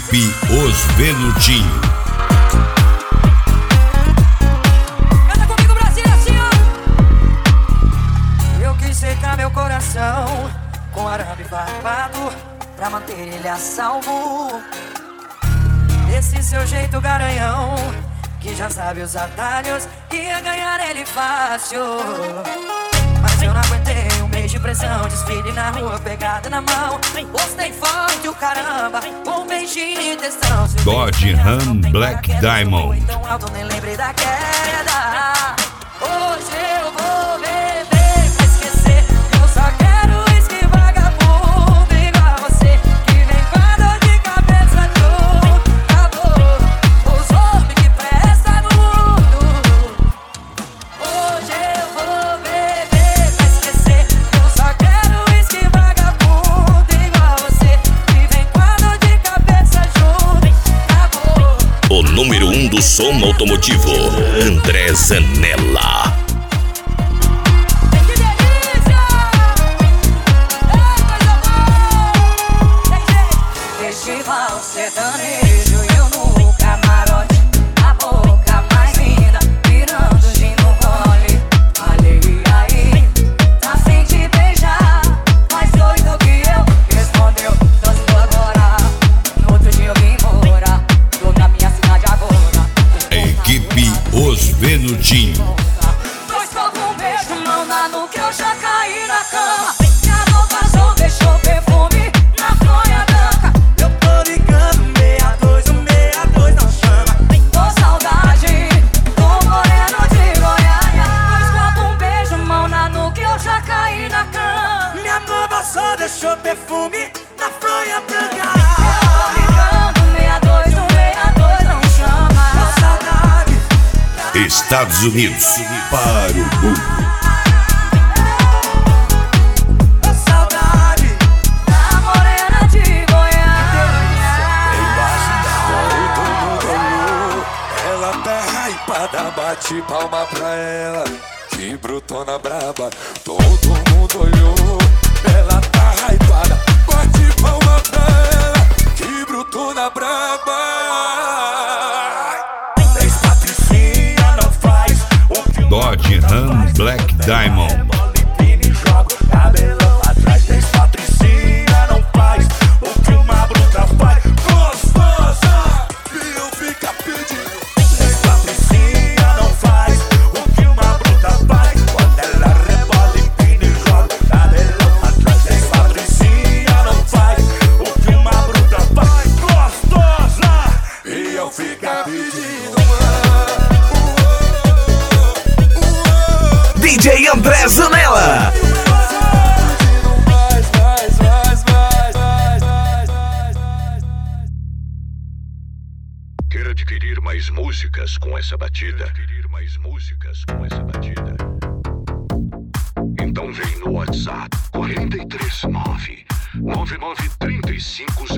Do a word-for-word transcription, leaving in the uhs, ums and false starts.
Equipe Os Venutinho. Canta comigo, Brasil, assim, ó. Eu quis secar meu coração com arame farpado pra manter ele a salvo. Esse seu jeito garanhão, que já sabe os atalhos, ia ganhar ele fácil. Mas eu não aguentei um mês de pressão, desfile na rua, pegada na mão. Postei forte o caramba, um beijinho de testão. Dodge Ram Black Diamond. Então alto, nem lembrei da queda. Hoje eu vou beber pra esquecer. Eu só quero uísque vagabundo igual a você, que vem com a dor de cabeça do acabou. Os homens que prestam no mundo. Hoje eu vou beber pra esquecer. Eu só quero uísque vagabundo igual a você, que vem com a dor de cabeça junto. Acabou. O número um do som automotivo, André Zanella. Que delícia! Ei, coisa boa! Tem gente. Festival sertanejo, eu no camarote, a boca mais linda, virando gin no gole. Falei aí, tá sem te beijar, mais doido que eu. Respondeu, danço agora. No outro dia eu vim embora, tô na minha cidade agora. Equipe Os Venutinho. Pois só com um beijo, mão na nuca, eu já caí na cama. Minha roupa azul deixou perfume na fronha branca. Eu tô ligando, meia dois, um meia dois não chama. Tô saudade do moreno de Goiânia. Pois só com um beijo, mão na nuca, eu já caí na cama. Minha nova só deixou perfume na fronha branca. Eu tô ligando, meia dois, um meia dois não chama. Tô saudade. Estados Unidos para o mundo. Tô saudade da morena de Goiânia. Ela tá hypada, bate palma pra ela. Que brutona braba, todo mundo olhou. Ela tá hypada, bate palma pra ela. Que brutona braba. Três Patricinha não faz o que uma Dodge Ram Black Diamond. bola empina e joga o cabelão pra trás. Três Patricinha não faz o que uma bruta faz. Gostosa, Bill fica pedindo. Três Patricinha não faz o que uma bruta faz. Quando ela rebola, empina e joga o cabelão pra trás. Três Patricinha não faz o que uma bruta faz. Gostosa, e eu fico pedindo. D J André Zanella. Quer adquirir mais músicas com essa batida? Adquirir mais músicas com essa batida? Então vem no WhatsApp quatro três nove, nove nove três cinco